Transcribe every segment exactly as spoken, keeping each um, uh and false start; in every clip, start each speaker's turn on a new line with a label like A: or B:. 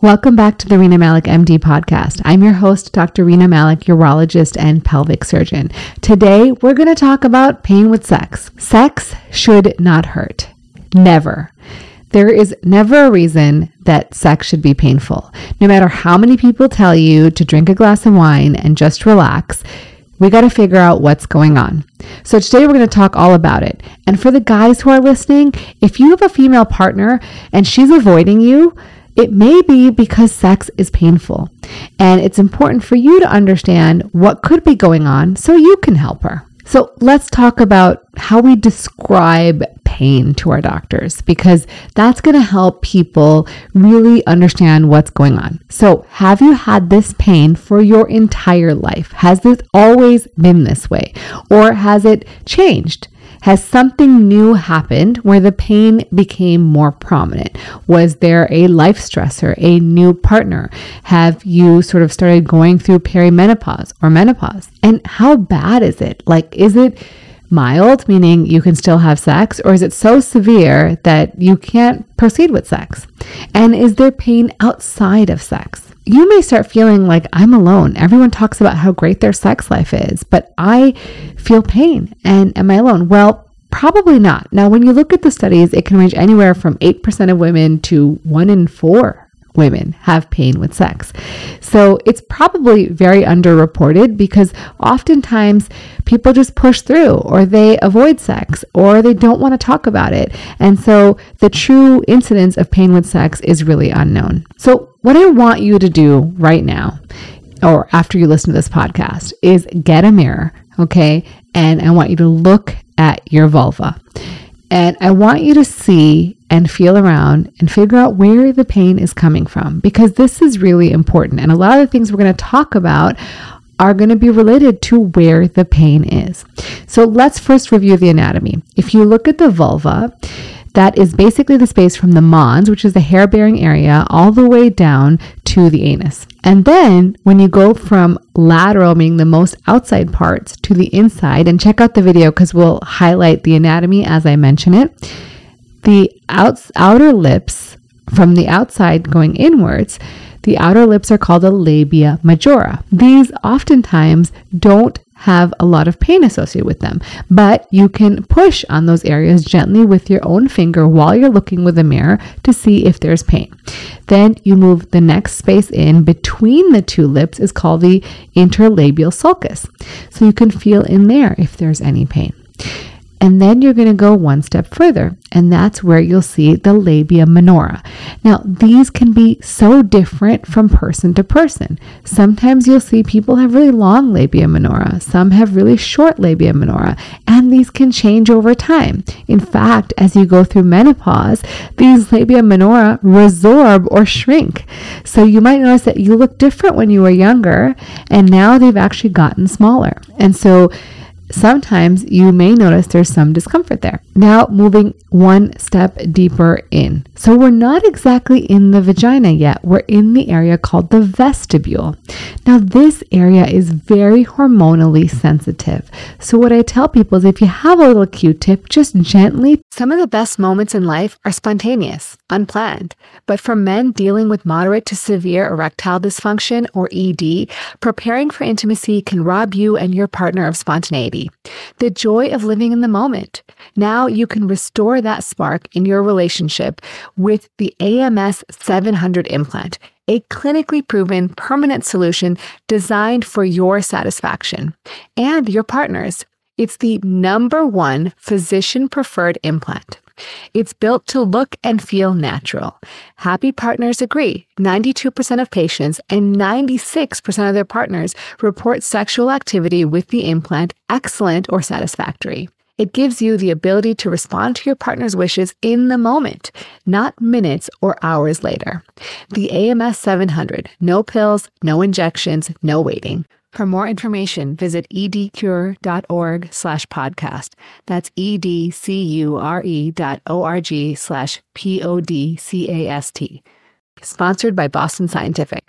A: Welcome back to the Rena Malik M D podcast. I'm your host, Doctor Rena Malik, urologist and pelvic surgeon. Today, we're going to talk about pain with sex. Sex should not hurt. Never. There is never a reason that sex should be painful. No matter how many people tell you to drink a glass of wine and just relax, we got to figure out what's going on. So today we're going to talk all about it. And for the guys who are listening, if you have a female partner and she's avoiding you, it may be because sex is painful, and it's important for you to understand what could be going on so you can help her. So let's talk about how we describe pain to our doctors, because that's going to help people really understand what's going on. So have you had this pain for your entire life? Has this always been this way, or has it changed? Has something new happened where the pain became more prominent? Was there a life stressor, a new partner? Have you sort of started going through perimenopause or menopause? And how bad is it? Like, is it mild, meaning you can still have sex, or is it so severe that you can't proceed with sex? And is there pain outside of sex? You may start feeling like, I'm alone. Everyone talks about how great their sex life is, but I feel pain. And am I alone? Well, probably not. Now, when you look at the studies, it can range anywhere from eight percent of women to one in four women have pain with sex. So it's probably very underreported, because oftentimes people just push through, or they avoid sex, or they don't want to talk about it. And so the true incidence of pain with sex is really unknown. So what I want you to do right now, or after you listen to this podcast, is get a mirror, okay? And I want you to look at your vulva. And I want you to see and feel around and figure out where the pain is coming from, because this is really important. And a lot of the things we're going to talk about are going to be related to where the pain is. So let's first review the anatomy. If you look at the vulva, that is basically the space from the mons, which is the hair-bearing area, all the way down to the anus. And then when you go from lateral, meaning the most outside parts, to the inside, and check out the video because we'll highlight the anatomy as I mention it, the outs- outer lips from the outside going inwards, the outer lips are called a labia majora. These oftentimes don't have a lot of pain associated with them, but you can push on those areas gently with your own finger while you're looking with a mirror to see if there's pain. Then you move the next space in between the two lips is called the interlabial sulcus. So you can feel in there if there's any pain. And then you're going to go one step further, and that's where you'll see the labia minora. Now, these can be so different from person to person. Sometimes you'll see people have really long labia minora. Some have really short labia minora, and these can change over time. In fact, as you go through menopause, these labia minora resorb or shrink. So you might notice that you look different when you were younger, and now they've actually gotten smaller. And so sometimes you may notice there's some discomfort there. Now, moving one step deeper in. So we're not exactly in the vagina yet. We're in the area called the vestibule. Now, this area is very hormonally sensitive. So what I tell people is if you have a little Q-tip, just gently. Some of the best moments in life are spontaneous, unplanned. But for men dealing with moderate to severe erectile dysfunction, or E D, preparing for intimacy can rob you and your partner of spontaneity. The joy of living in the moment. Now you can restore that spark in your relationship with the A M S seven hundred implant, a clinically proven permanent solution designed for your satisfaction and your partner's. It's the number one physician-preferred implant. It's built to look and feel natural. Happy partners agree. ninety-two percent of patients and ninety-six percent of their partners report sexual activity with the implant excellent or satisfactory. It gives you the ability to respond to your partner's wishes in the moment, not minutes or hours later. The A M S seven hundred. No pills, no injections, no waiting. For more information, visit edcure.org slash podcast. That's E-D-C-U-R-E dot O-R-G slash P-O-D-C-A-S-T. Sponsored by Boston Scientific.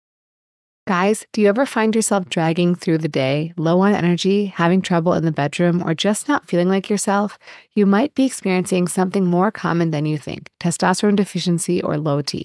A: Guys, do you ever find yourself dragging through the day, low on energy, having trouble in the bedroom, or just not feeling like yourself? You might be experiencing something more common than you think, testosterone deficiency or low T.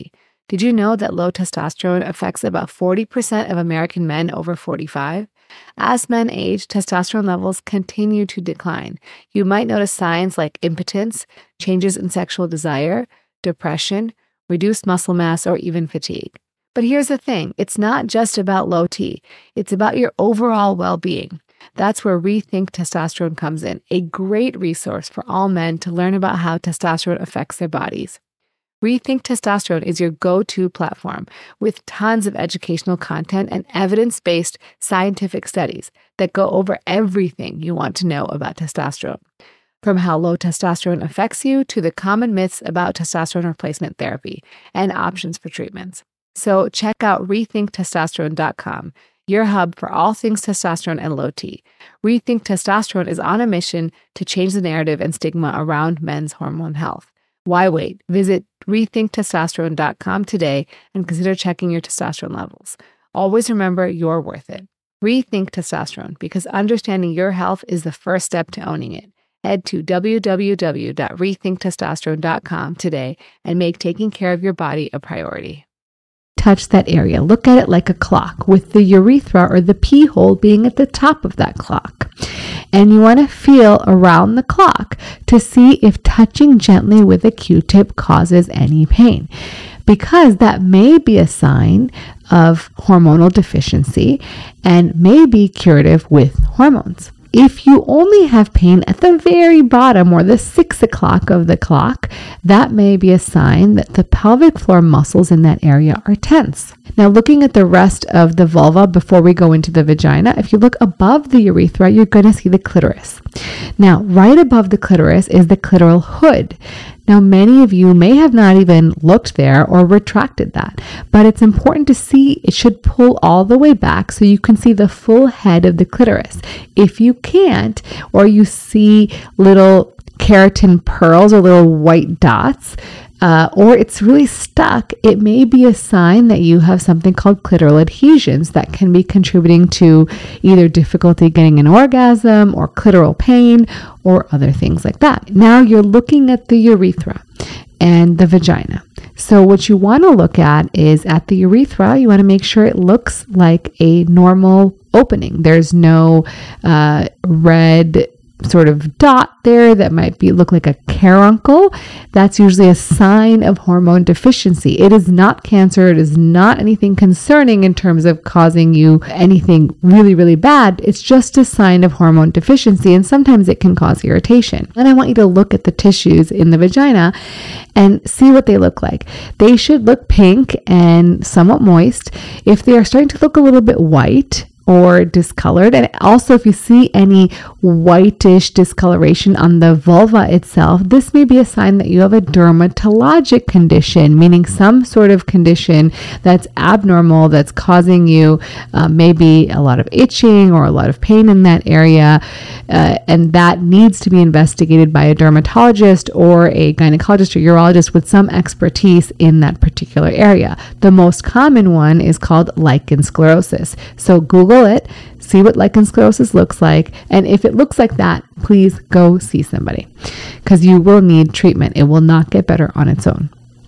A: Did you know that low testosterone affects about forty percent of American men over forty-five? As men age, testosterone levels continue to decline. You might notice signs like impotence, changes in sexual desire, depression, reduced muscle mass, or even fatigue. But here's the thing, it's not just about low T, it's about your overall well-being. That's where Rethink Testosterone comes in, a great resource for all men to learn about how testosterone affects their bodies. Rethink Testosterone is your go-to platform with tons of educational content and evidence-based scientific studies that go over everything you want to know about testosterone, from how low testosterone affects you to the common myths about testosterone replacement therapy and options for treatments. So check out rethink testosterone dot com, your hub for all things testosterone and low T. Rethink Testosterone is on a mission to change the narrative and stigma around men's hormone health. Why wait? Visit rethink testosterone dot com today and consider checking your testosterone levels. Always remember you're worth it. Rethink Testosterone, because understanding your health is the first step to owning it. Head to w w w dot rethink testosterone dot com today and make taking care of your body a priority. Touch that area. Look at it like a clock, with the urethra or the pee hole being at the top of that clock. And you want to feel around the clock to see if touching gently with a Q-tip causes any pain, because that may be a sign of hormonal deficiency and may be curative with hormones. If you only have pain at the very bottom or the six o'clock of the clock, that may be a sign that the pelvic floor muscles in that area are tense. Now, looking at the rest of the vulva before we go into the vagina, if you look above the urethra, you're going to see the clitoris. Now, right above the clitoris is the clitoral hood. Now, many of you may have not even looked there or retracted that, but it's important to see. It should pull all the way back so you can see the full head of the clitoris. If you can't, or you see little keratin pearls or little white dots, uh, or it's really stuck, it may be a sign that you have something called clitoral adhesions that can be contributing to either difficulty getting an orgasm or clitoral pain or other things like that. Now you're looking at the urethra and the vagina. So what you want to look at is at the urethra, you want to make sure it looks like a normal opening. There's no uh, red sort of dot there that might be look like a caruncle. That's usually a sign of hormone deficiency. It is not cancer. It is not anything concerning in terms of causing you anything really, really bad. It's just a sign of hormone deficiency, and sometimes it can cause irritation. And I want you to look at the tissues in the vagina and see what they look like. They should look pink and somewhat moist. If they are starting to look a little bit white or discolored, and also if you see any whitish discoloration on the vulva itself, this may be a sign that you have a dermatologic condition, meaning some sort of condition that's abnormal, that's causing you uh, maybe a lot of itching or a lot of pain in that area, uh, and that needs to be investigated by a dermatologist or a gynecologist or urologist with some expertise in that particular area. The most common one is called lichen sclerosus. So Google it, see what lichen sclerosus looks like, and if it looks like that, please go see somebody, because you will need treatment. It will not get better on its own.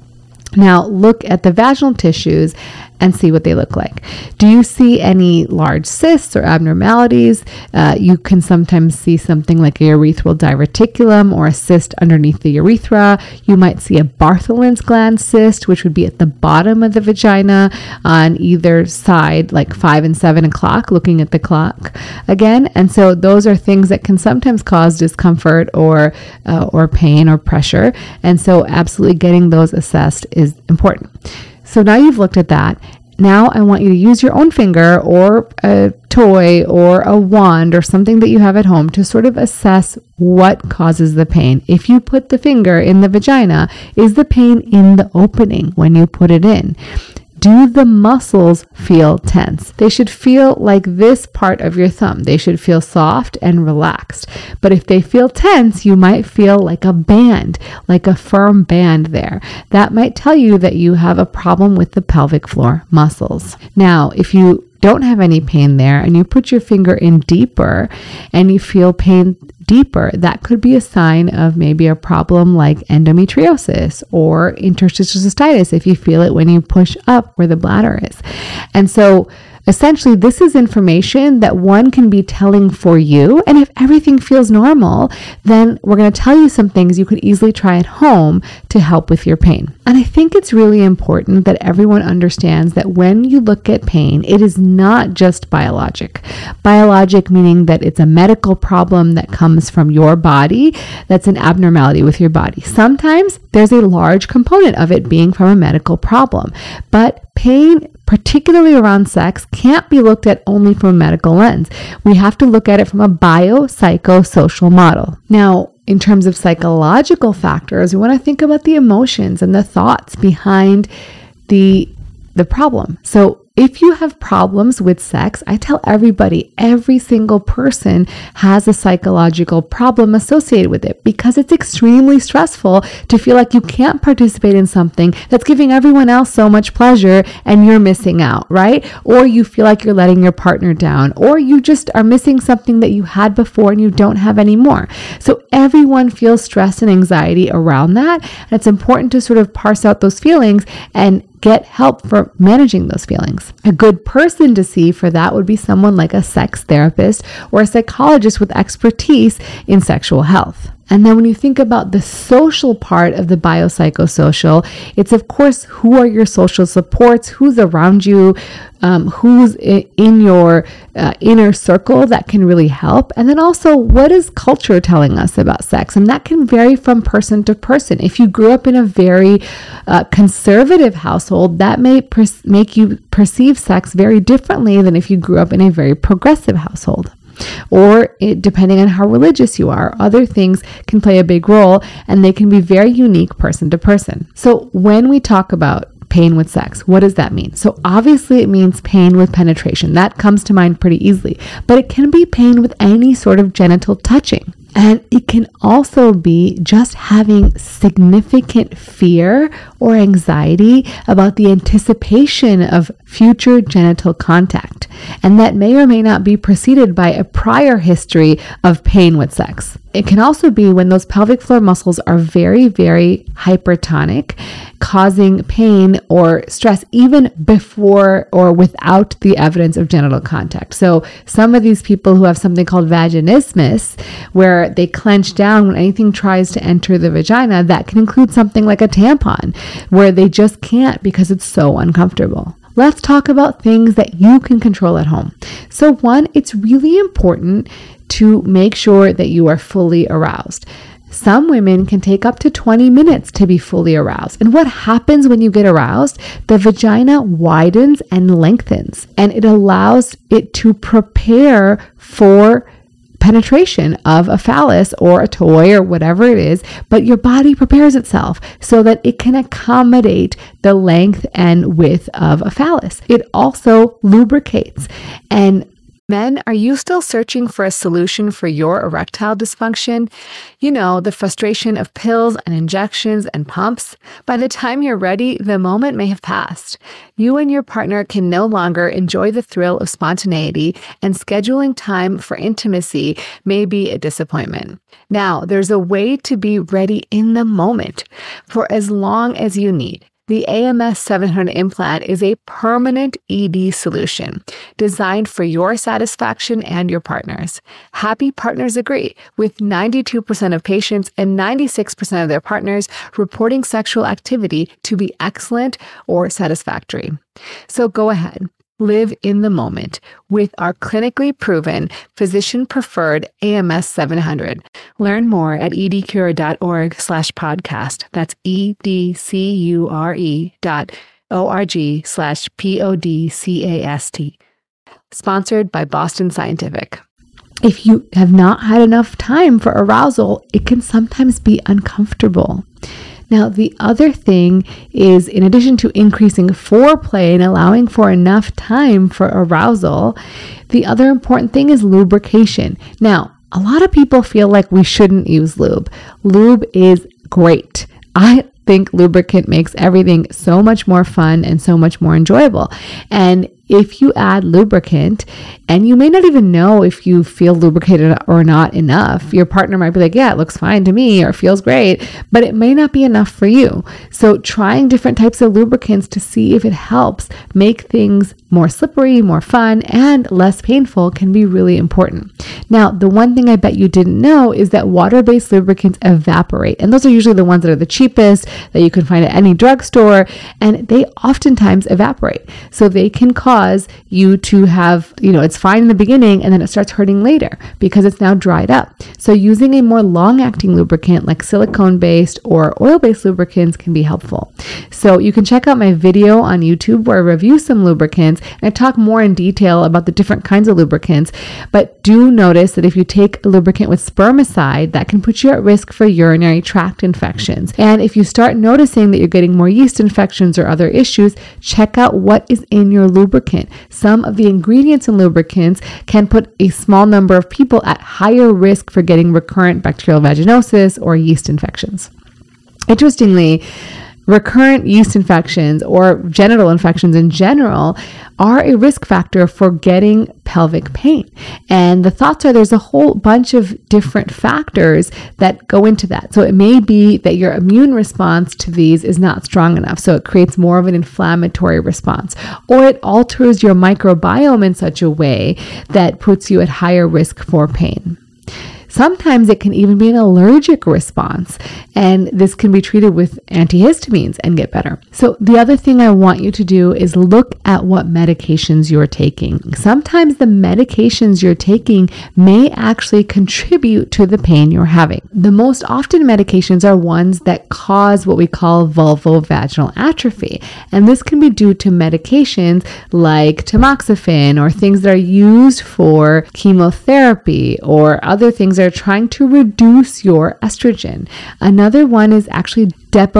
A: Now look at the vaginal tissues and see what they look like. Do you see any large cysts or abnormalities? Uh, you can sometimes see something like a urethral diverticulum or a cyst underneath the urethra. You might see a Bartholin's gland cyst, which would be at the bottom of the vagina on either side, like five and seven o'clock, looking at the clock again. And so those are things that can sometimes cause discomfort or uh, or pain or pressure. And so absolutely getting those assessed is important. So now you've looked at that. Now I want you to use your own finger or a toy or a wand or something that you have at home to sort of assess what causes the pain. If you put the finger in the vagina, is the pain in the opening when you put it in? Do the muscles feel tense? They should feel like this part of your thumb. They should feel soft and relaxed. But if they feel tense, you might feel like a band, like a firm band there. That might tell you that you have a problem with the pelvic floor muscles. Now, if you don't have any pain there and you put your finger in deeper and you feel pain deeper, that could be a sign of maybe a problem like endometriosis or interstitial cystitis if you feel it when you push up where the bladder is. And so essentially, this is information that one can be telling for you. And if everything feels normal, then we're going to tell you some things you could easily try at home to help with your pain. And I think it's really important that everyone understands that when you look at pain, it is not just biologic. Biologic meaning that it's a medical problem that comes from your body, that's an abnormality with your body. Sometimes there's a large component of it being from a medical problem, but pain, particularly around sex, can't be looked at only from a medical lens. We have to look at it from a biopsychosocial model. Now, in terms of psychological factors, we want to think about the emotions and the thoughts behind the, the problem. So if you have problems with sex, I tell everybody, every single person has a psychological problem associated with it because it's extremely stressful to feel like you can't participate in something that's giving everyone else so much pleasure and you're missing out, right? Or you feel like you're letting your partner down, or you just are missing something that you had before and you don't have anymore. So everyone feels stress and anxiety around that. And it's important to sort of parse out those feelings and get help for managing those feelings. A good person to see for that would be someone like a sex therapist or a psychologist with expertise in sexual health. And then when you think about the social part of the biopsychosocial, it's of course, who are your social supports, who's around you, um, who's in your uh, inner circle that can really help. And then also, what is culture telling us about sex? And that can vary from person to person. If you grew up in a very uh, conservative household, that may per- make you perceive sex very differently than if you grew up in a very progressive household. Or it, depending on how religious you are, other things can play a big role and they can be very unique person to person. So when we talk about pain with sex, what does that mean? So obviously it means pain with penetration. That comes to mind pretty easily, but it can be pain with any sort of genital touching. And it can also be just having significant fear or anxiety about the anticipation of future genital contact. And that may or may not be preceded by a prior history of pain with sex. It can also be when those pelvic floor muscles are very, very hypertonic, causing pain or stress even before or without the evidence of genital contact. So some of these people who have something called vaginismus, where they clench down when anything tries to enter the vagina, that can include something like a tampon, where they just can't because it's so uncomfortable. Let's talk about things that you can control at home. So one, it's really important to make sure that you are fully aroused. Some women can take up to twenty minutes to be fully aroused. And what happens when you get aroused? The vagina widens and lengthens, and it allows it to prepare for penetration of a phallus or a toy or whatever it is, but your body prepares itself so that it can accommodate the length and width of a phallus. It also lubricates. And men, are you still searching for a solution for your erectile dysfunction? You know, the frustration of pills and injections and pumps. By the time you're ready, the moment may have passed. You and your partner can no longer enjoy the thrill of spontaneity, and scheduling time for intimacy may be a disappointment. Now, there's a way to be ready in the moment for as long as you need. The A M S seven hundred implant is a permanent E D solution designed for your satisfaction and your partner's. Happy partners agree, with ninety-two percent of patients and ninety-six percent of their partners reporting sexual activity to be excellent or satisfactory. So go ahead. Live in the moment with our clinically proven, physician-preferred A M S seven hundred. Learn more at edcure.org slash podcast. That's E-D-C-U-R-E dot O-R-G slash P-O-D-C-A-S-T. Sponsored by Boston Scientific. If you have not had enough time for arousal, it can sometimes be uncomfortable. Now, the other thing is, in addition to increasing foreplay and allowing for enough time for arousal, the other important thing is lubrication. Now, a lot of people feel like we shouldn't use lube. Lube is great. I think lubricant makes everything so much more fun and so much more enjoyable. And if you add lubricant, and you may not even know if you feel lubricated or not enough. Your partner might be like, yeah, it looks fine to me, or feels great, but it may not be enough for you. So trying different types of lubricants to see if it helps make things more slippery, more fun, and less painful can be really important. Now, the one thing I bet you didn't know is that water-based lubricants evaporate. And those are usually the ones that are the cheapest that you can find at any drugstore. And they oftentimes evaporate. So they can cause you to have, you know, it's fine in the beginning and then it starts hurting later because it's now dried up. So using a more long-acting lubricant like silicone-based or oil-based lubricants can be helpful. So you can check out my video on YouTube where I review some lubricants and I talk more in detail about the different kinds of lubricants. But do notice that if you take a lubricant with spermicide, that can put you at risk for urinary tract infections. And if you start noticing that you're getting more yeast infections or other issues, check out what is in your lubricant. Some of the ingredients in lubricants can put a small number of people at higher risk for getting recurrent bacterial vaginosis or yeast infections. Interestingly, recurrent yeast infections or genital infections in general are a risk factor for getting pelvic pain. And the thoughts are there's a whole bunch of different factors that go into that. So it may be that your immune response to these is not strong enough. So it creates more of an inflammatory response, or it alters your microbiome in such a way that puts you at higher risk for pain. Sometimes it can even be an allergic response, and this can be treated with antihistamines and get better. So the other thing I want you to do is look at what medications you're taking. Sometimes the medications you're taking may actually contribute to the pain you're having. The most often medications are ones that cause what we call vulvovaginal atrophy, and this can be due to medications like tamoxifen or things that are used for chemotherapy or other things that are trying to reduce your estrogen. Another one is actually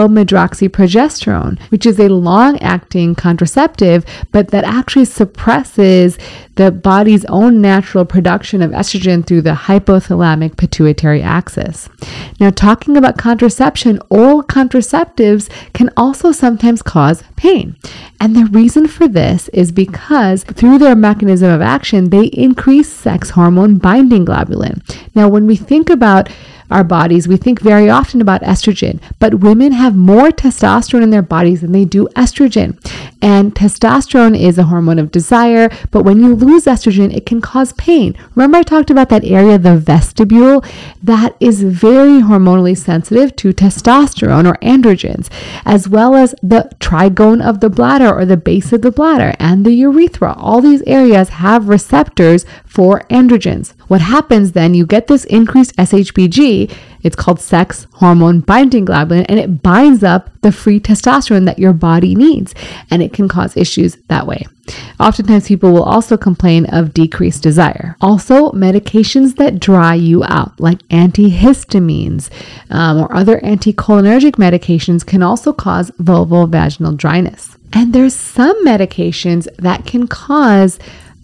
A: depomedroxyprogesterone, which is a long-acting contraceptive, but that actually suppresses the body's own natural production of estrogen through the hypothalamic pituitary axis. Now, talking about contraception, oral contraceptives can also sometimes cause pain. And the reason for this is because through their mechanism of action, they increase sex hormone binding globulin. Now, when we think about our bodies, we think very often about estrogen, but women have more testosterone in their bodies than they do estrogen. And testosterone is a hormone of desire, but when you lose estrogen, it can cause pain. Remember I talked about that area, the vestibule, that is very hormonally sensitive to testosterone or androgens, as well as the trigone of the bladder or the base of the bladder and the urethra. All these areas have receptors for androgens. What happens then, you get this increased S H B G, it's called sex hormone binding globulin, and it binds up the free testosterone that your body needs, and it can cause issues that way. Oftentimes people will also complain of decreased desire. Also, medications that dry you out, like antihistamines um, or other anticholinergic medications, can also cause vulvovaginal dryness. And there's some medications that can cause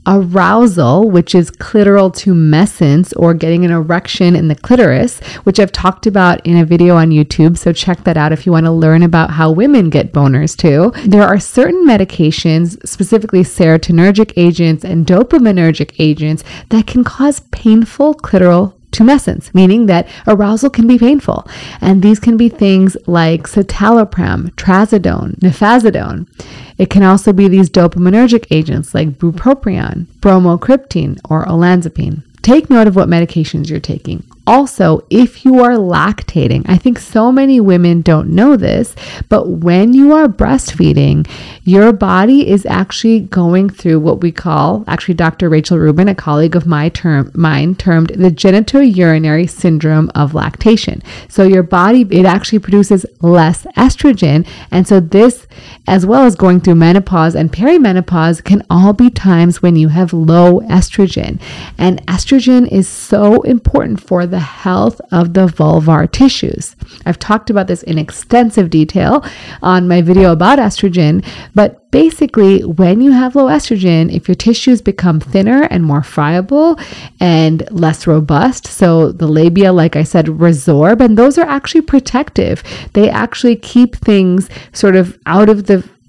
A: arousal, which is clitoral tumescence, or getting an erection in the clitoris, which I've talked about in a video on YouTube. So check that out if you want to learn about how women get boners too. There are certain medications, specifically serotonergic agents and dopaminergic agents, that can cause painful clitoral tumescence, meaning that arousal can be painful. And these can be things like citalopram, trazodone, nifazodone. It can also be these dopaminergic agents like bupropion, bromocriptine, or olanzapine. Take note of what medications you're taking. Also, if you are lactating, I think so many women don't know this, but when you are breastfeeding, your body is actually going through what we call, actually Doctor Rachel Rubin, a colleague of my term, mine, termed the genitourinary syndrome of lactation. So your body, it actually produces less estrogen. And so this, as well as going through menopause and perimenopause, can all be times when you have low estrogen. And estrogen is so important for the health of the vulvar tissues. I've talked about this in extensive detail on my video about estrogen, but basically when you have low estrogen, if your tissues become thinner and more friable and less robust, so the labia, like I said, resorb, and those are actually protective. They actually keep things sort of out of the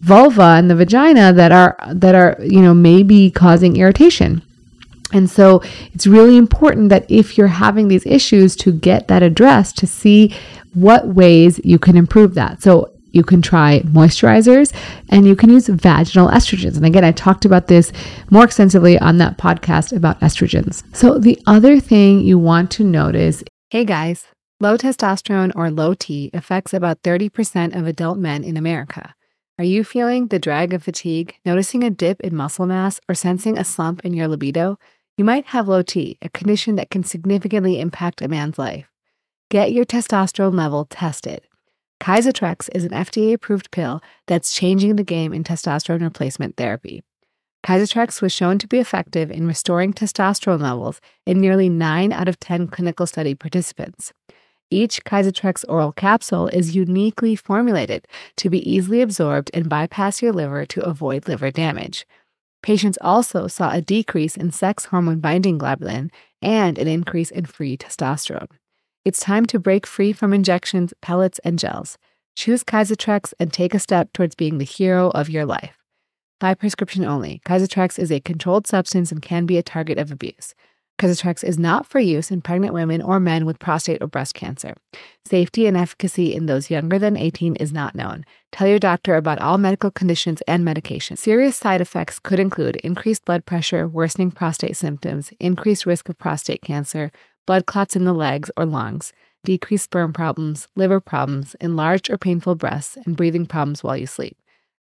A: vulva and the vagina that are, that are, you know, maybe causing irritation. And so it's really important that if you're having these issues, to get that addressed, to see what ways you can improve that. So you can try moisturizers, and you can use vaginal estrogens. And again, I talked about this more extensively on that podcast about estrogens. So the other thing you want to notice, hey guys, low testosterone or low T affects about thirty percent of adult men in America. Are you feeling the drag of fatigue, noticing a dip in muscle mass, or sensing a slump in your libido? You might have low T, a condition that can significantly impact a man's life. Get your testosterone level tested. Kysotrex is an F D A-approved pill that's changing the game in testosterone replacement therapy. Kysotrex was shown to be effective in restoring testosterone levels in nearly nine out of ten clinical study participants. Each Kysotrex oral capsule is uniquely formulated to be easily absorbed and bypass your liver to avoid liver damage. Patients also saw a decrease in sex hormone binding globulin and an increase in free testosterone. It's time to break free from injections, pellets, and gels. Choose Kysotrex and take a step towards being the hero of your life. By prescription only, Kysotrex is a controlled substance and can be a target of abuse. Kysotrex is not for use in pregnant women or men with prostate or breast cancer. Safety and efficacy in those younger than eighteen is not known. Tell your doctor about all medical conditions and medications. Serious side effects could include increased blood pressure, worsening prostate symptoms, increased risk of prostate cancer, blood clots in the legs or lungs, decreased sperm problems, liver problems, enlarged or painful breasts, and breathing problems while you sleep.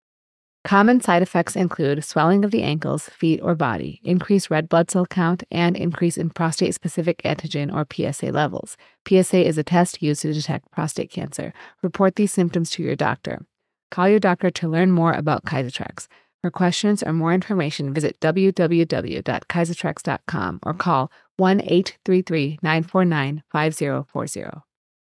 A: Common side effects include swelling of the ankles, feet, or body, increased red blood cell count, and increase in prostate-specific antigen or P S A levels. P S A is a test used to detect prostate cancer. Report these symptoms to your doctor. Call your doctor to learn more about Kysotrex. For questions or more information, visit w w w dot kysotrex dot com or call one eight three three, nine four nine, five zero four zero.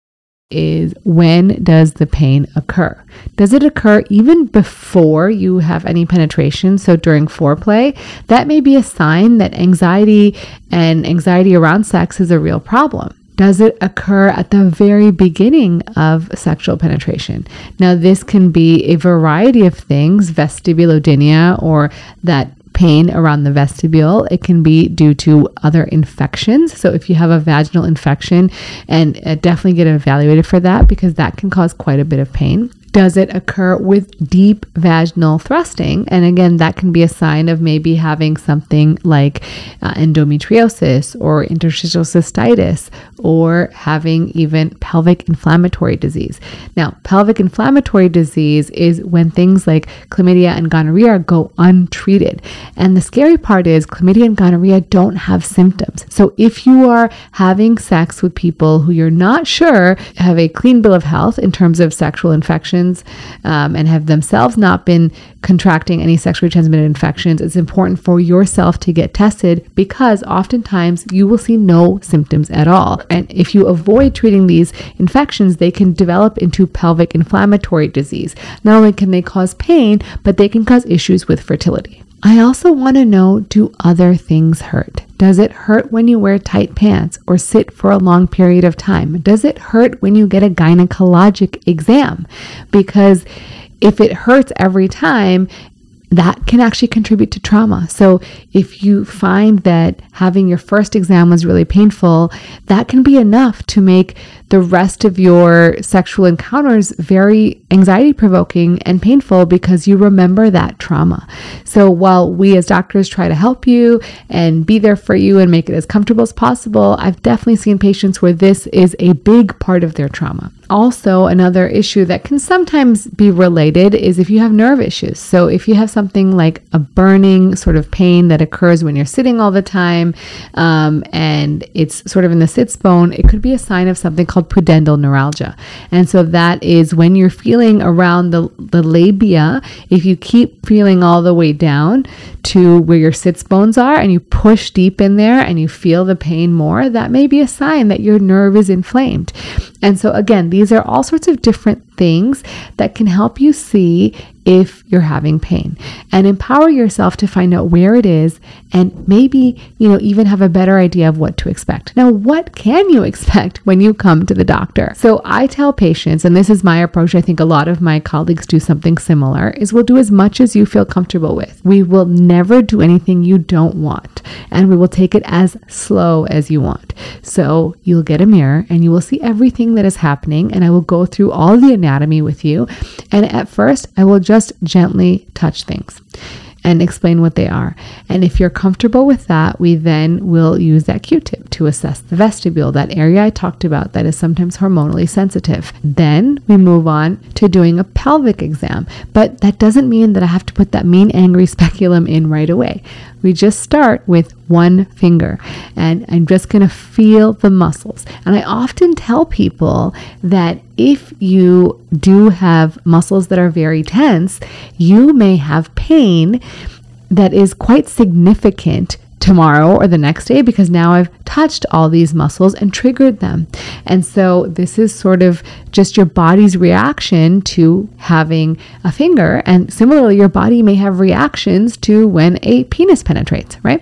A: Is when does the pain occur? Does it occur even before you have any penetration? So during foreplay, that may be a sign that anxiety and anxiety around sex is a real problem. Does it occur at the very beginning of sexual penetration? Now, this can be a variety of things, vestibulodynia, or that pain around the vestibule. It can be due to other infections. So if you have a vaginal infection, and uh, definitely get evaluated for that, because that can cause quite a bit of pain. Does it occur with deep vaginal thrusting? And again, that can be a sign of maybe having something like uh, endometriosis or interstitial cystitis, or having even pelvic inflammatory disease. Now, pelvic inflammatory disease is when things like chlamydia and gonorrhea go untreated. And the scary part is chlamydia and gonorrhea don't have symptoms. So if you are having sex with people who you're not sure have a clean bill of health in terms of sexual infections, Um, and have themselves not been contracting any sexually transmitted infections, it's important for yourself to get tested, because oftentimes you will see no symptoms at all. And if you avoid treating these infections, they can develop into pelvic inflammatory disease. Not only can they cause pain, but they can cause issues with fertility. I also want to know, do other things hurt? Does it hurt when you wear tight pants or sit for a long period of time? Does it hurt when you get a gynecologic exam? Because if it hurts every time, that can actually contribute to trauma. So if you find that having your first exam was really painful, that can be enough to make the rest of your sexual encounters very anxiety provoking and painful, because you remember that trauma. So while we as doctors try to help you and be there for you and make it as comfortable as possible, I've definitely seen patients where this is a big part of their trauma. Also, another issue that can sometimes be related is if you have nerve issues. So if you have something like a burning sort of pain that occurs when you're sitting all the time, um, and it's sort of in the sits bone, it could be a sign of something called pudendal neuralgia. And so that is when you're feeling around the, the labia, if you keep feeling all the way down to where your sits bones are and you push deep in there and you feel the pain more, that may be a sign that your nerve is inflamed. And so again, these are all sorts of different things that can help you see if you're having pain, and empower yourself to find out where it is, and maybe, you know, even have a better idea of what to expect. Now, what can you expect when you come to the doctor? So I tell patients, and this is my approach, I think a lot of my colleagues do something similar, is we'll do as much as you feel comfortable with. We will never do anything you don't want, and we will take it as slow as you want. So you'll get a mirror and you will see everything that is happening, and I will go through all the anatomy with you. And at first, I will just gently touch things and explain what they are. And if you're comfortable with that, we then will use that Q-tip to assess the vestibule, that area I talked about that is sometimes hormonally sensitive. Then we move on to doing a pelvic exam. But that doesn't mean that I have to put that mean, angry speculum in right away. We just start with one finger, and I'm just going to feel the muscles. And I often tell people that if you do have muscles that are very tense, you may have pain that is quite significant tomorrow or the next day, because now I've touched all these muscles and triggered them. And so this is sort of just your body's reaction to having a finger. And similarly, your body may have reactions to when a penis penetrates, right?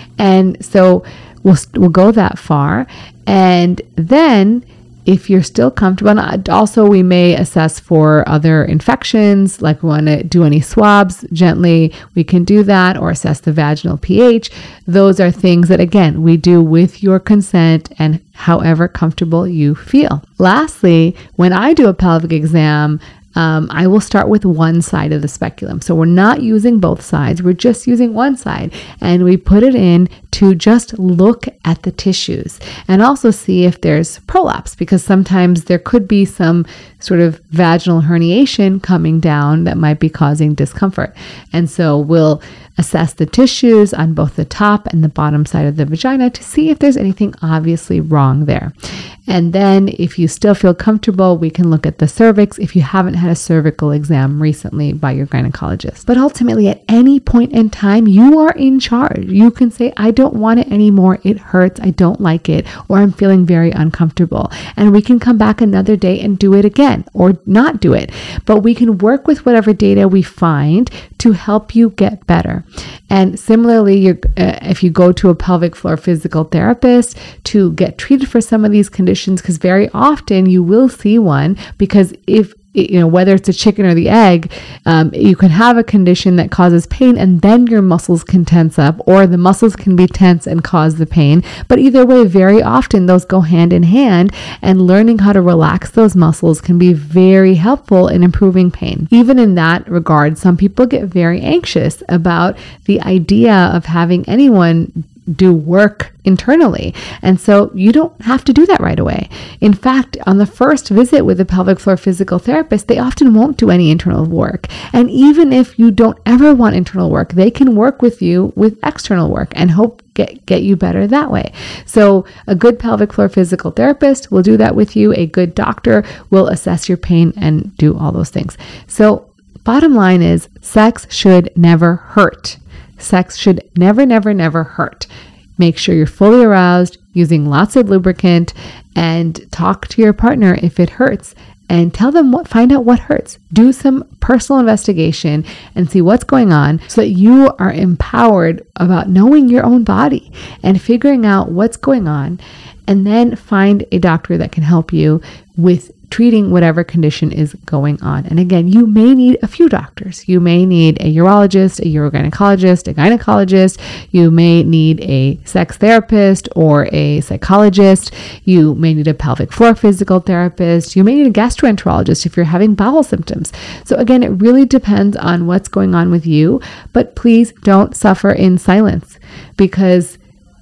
A: And so we'll, we'll go that far. And then if you're still comfortable, and also we may assess for other infections, like we want to do any swabs gently, we can do that, or assess the vaginal pH. Those are things that, again, we do with your consent and however comfortable you feel. Lastly, when I do a pelvic exam, Um, I will start with one side of the speculum. So we're not using both sides. We're just using one side, and we put it in to just look at the tissues and also see if there's prolapse, because sometimes there could be some sort of vaginal herniation coming down that might be causing discomfort. And so we'll assess the tissues on both the top and the bottom side of the vagina to see if there's anything obviously wrong there. And then if you still feel comfortable, we can look at the cervix if you haven't had a cervical exam recently by your gynecologist. But ultimately, at any point in time, you are in charge. You can say, I don't want it anymore. It hurts. I don't like it. Or I'm feeling very uncomfortable. And we can come back another day and do it again or not do it. But we can work with whatever data we find to help you get better. And similarly, you're, uh, if you go to a pelvic floor physical therapist to get treated for some of these conditions, because very often you will see one, because if you know, whether it's a chicken or the egg, um, you can have a condition that causes pain and then your muscles can tense up, or the muscles can be tense and cause the pain. But either way, very often those go hand in hand, and learning how to relax those muscles can be very helpful in improving pain. Even in that regard, some people get very anxious about the idea of having anyone do work internally. And so you don't have to do that right away. In fact, on the first visit with a pelvic floor physical therapist, they often won't do any internal work. And even if you don't ever want internal work, they can work with you with external work and hope get, get you better that way. So a good pelvic floor physical therapist will do that with you. A good doctor will assess your pain and do all those things. So bottom line is, sex should never hurt. Sex should never, never, never hurt. Make sure you're fully aroused, using lots of lubricant, and talk to your partner if it hurts, and tell them what, find out what hurts. Do some personal investigation and see what's going on, so that you are empowered about knowing your own body and figuring out what's going on, and then find a doctor that can help you with treating whatever condition is going on. And again, you may need a few doctors. You may need a urologist, a urogynecologist, a gynecologist. You may need a sex therapist or a psychologist. You may need a pelvic floor physical therapist. You may need a gastroenterologist if you're having bowel symptoms. So again, it really depends on what's going on with you, but please don't suffer in silence, because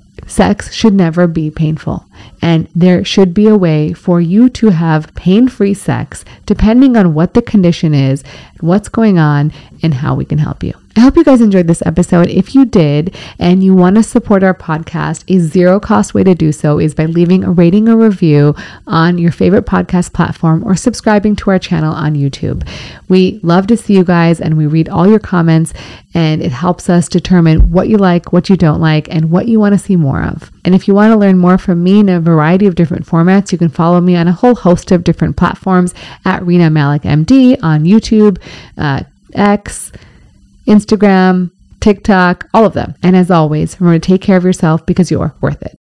A: sex should never be painful, and there should be a way for you to have pain-free sex depending on what the condition is, what's going on, and how we can help you. I hope you guys enjoyed this episode. If you did, and you want to support our podcast, a zero-cost way to do so is by leaving a rating or review on your favorite podcast platform or subscribing to our channel on YouTube. We love to see you guys, and we read all your comments, and it helps us determine what you like, what you don't like, and what you want to see more of. And if you want to learn more from me in a variety of different formats, you can follow me on a whole host of different platforms at Rina Malik M D on YouTube, uh, X, Instagram, TikTok, all of them. And as always, remember to take care of yourself because you're worth it.